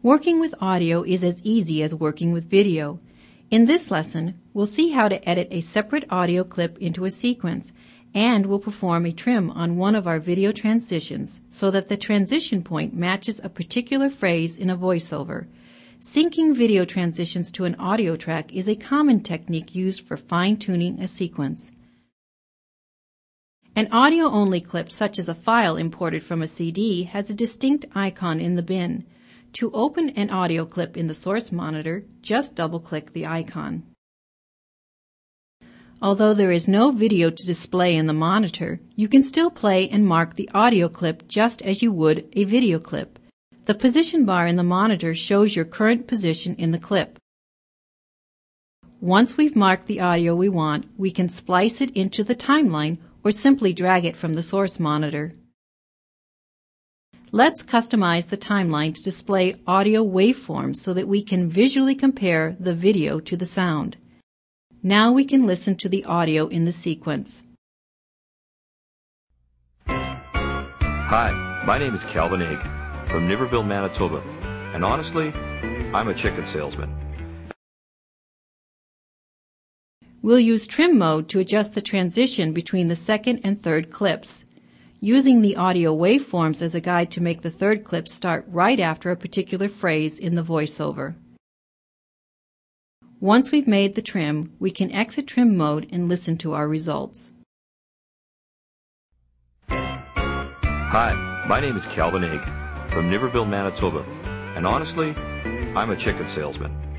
Working with audio is as easy as working with video. In this lesson, we'll see how to edit a separate audio clip into a sequence, and we'll perform a trim on one of our video transitions so that the transition point matches a particular phrase in a voiceover. Syncing video transitions to an audio track is a common technique used for fine-tuning a sequence. An audio-only clip, such as a file imported from a CD, has a distinct icon in the bin. To open an audio clip in the source monitor, just double-click the icon. Although there is no video to display in the monitor, you can still play and mark the audio clip just as you would a video clip. The position bar in the monitor shows your current position in the clip. Once we've marked the audio we want, we can splice it into the timeline or simply drag it from the source monitor. Let's customize the timeline to display audio waveforms so that we can visually compare the video to the sound. Now we can listen to the audio in the sequence. Hi, my name is Calvin Egg from Niverville, Manitoba, and honestly, I'm a chicken salesman. We'll use trim mode to adjust the transition between the second and third clips, using the audio waveforms as a guide to make the third clip start right after a particular phrase in the voiceover. Once we've made the trim, we can exit trim mode and listen to our results. Hi, my name is Calvin Egg from Niverville, Manitoba, and honestly, I'm a chicken salesman.